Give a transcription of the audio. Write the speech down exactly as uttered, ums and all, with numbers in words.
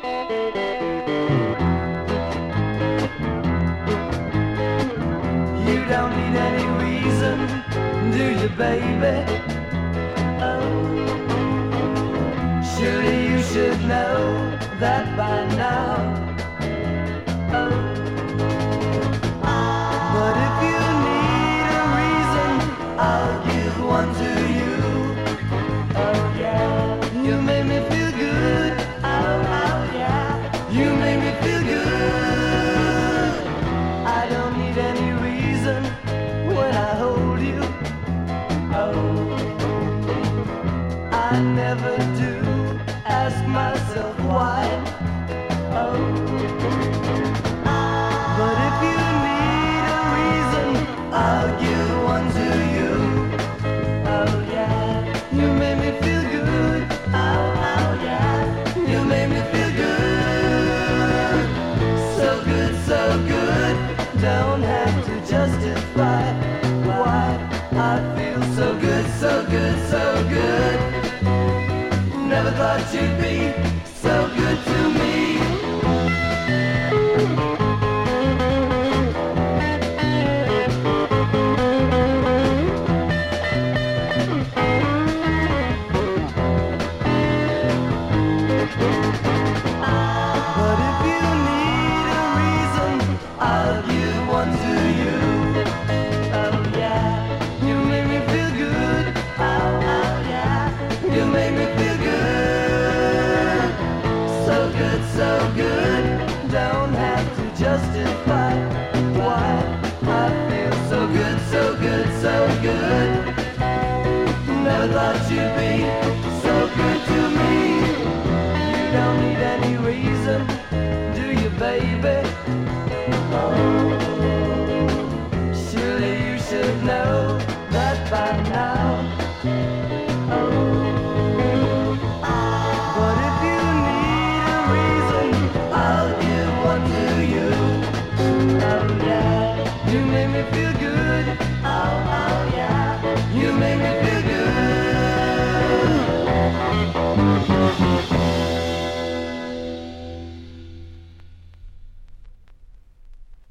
You don't need any reason, do you, baby? Oh, surely you should know that by now. Oh, but if you need a reason, I'll give one to you. Oh yeah, you make me feel good. Oh, oh yeah, you make me feel good. I don't need any reason when I hold you. Oh, I never do ask myself why. Oh, but if you need a reason, I'll give one to you. Oh yeah, you make me feel good. Oh, oh yeah, you make me feel good. So good, so good. Don't have to justify why I feel so good, so good, so good. Never thought you'd be so good